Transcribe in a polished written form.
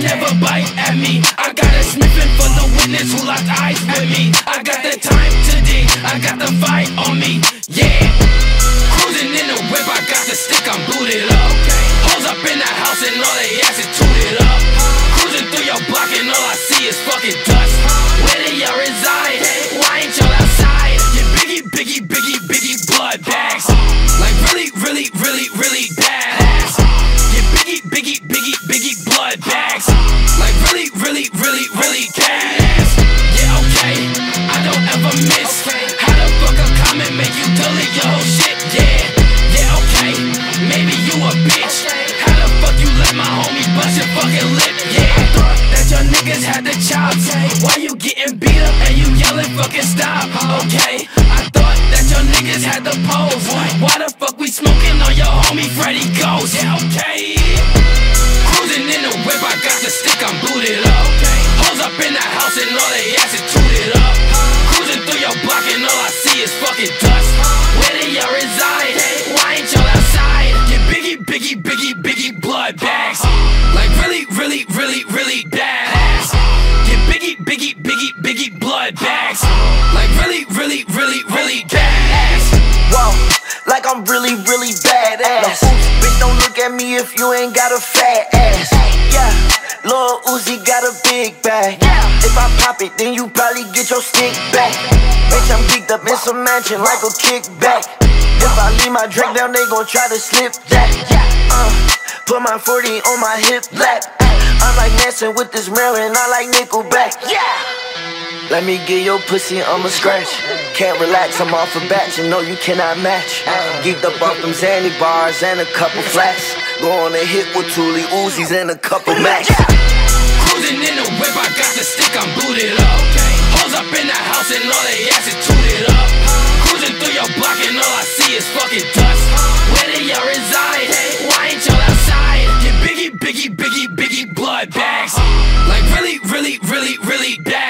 never bite at me. I got a sniffing for the witness who locked eyes with me. I got the time to dig, I got the fight on me, yeah. Cruising in the whip, I got the stick, I'm booted up. Hoes up in the house and all they ass is tooted up. Cruising through your block and all I see is fucking dust. Where do y'all reside? Why ain't y'all outside? Your biggie blood bags. Like really badass. Your biggie blood bags. Like really badass. Yeah, okay, I don't ever miss. How the fuck a comment make you delete your whole shit? Yeah, okay, maybe you a bitch. How the fuck you let my homie bust your fucking lip? Yeah, I thought that your niggas had the chops. Why you getting beat up and you yelling fucking stop? Okay, I thought that your niggas had the pose. Why the fuck we smoking on your homie Freddy Ghost? Yeah, okay. Cruising in the whip, I got the stick, I'm booted up. Hoes up in the house and all they ass is tooted up. Cruising through your block and all I see is fucking dust. Where do y'all reside? Why ain't y'all outside? Your biggie blood bags. Like really badass. Your biggie blood bags. Like really badass. Whoa, like I'm really badass. Bitch, don't look at me if you ain't got a fat ass. Yeah, Lil Uzi got a big bag. If I pop it, then you probably get your stick back. Bitch, I'm geeked up in some mansion like a kickback. If I leave my drink down, they gon' try to slip that. Put my 40 on my hip lap. I like messing with this mirror and I like Nickelback. Let me get your pussy, I'ma scratch. Can't relax, I'm off a batch, and no, you cannot match. Geeked up off them Zanny bars and a couple flats. Go on a hit with Tuli Uzis and a couple Macs. Cruising in the whip, I got the stick, I'm booted up. Hoes up in the house and all they ass is tooted up. Cruising through your block and all I see is fucking dust. Where do y'all reside? Why ain't y'all outside? Your biggie blood bags. Like really badass.